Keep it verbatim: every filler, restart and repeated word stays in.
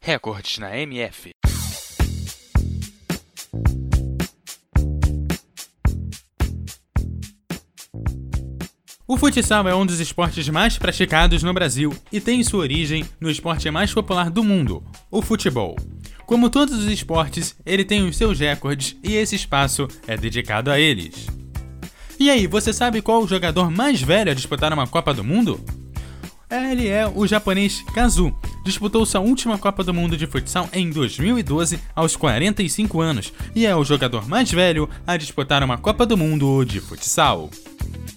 Recordes na M F. O futsal é um dos esportes mais praticados no Brasil e tem sua origem no esporte mais popular do mundo, o futebol. Como todos os esportes, ele tem os seus recordes e esse espaço é dedicado a eles. E aí, você sabe qual o jogador mais velho a disputar uma Copa do Mundo? Ele é o japonês Kazu. Disputou sua última Copa do Mundo de futsal em dois mil e doze, aos quarenta e cinco anos, e é o jogador mais velho a disputar uma Copa do Mundo de futsal.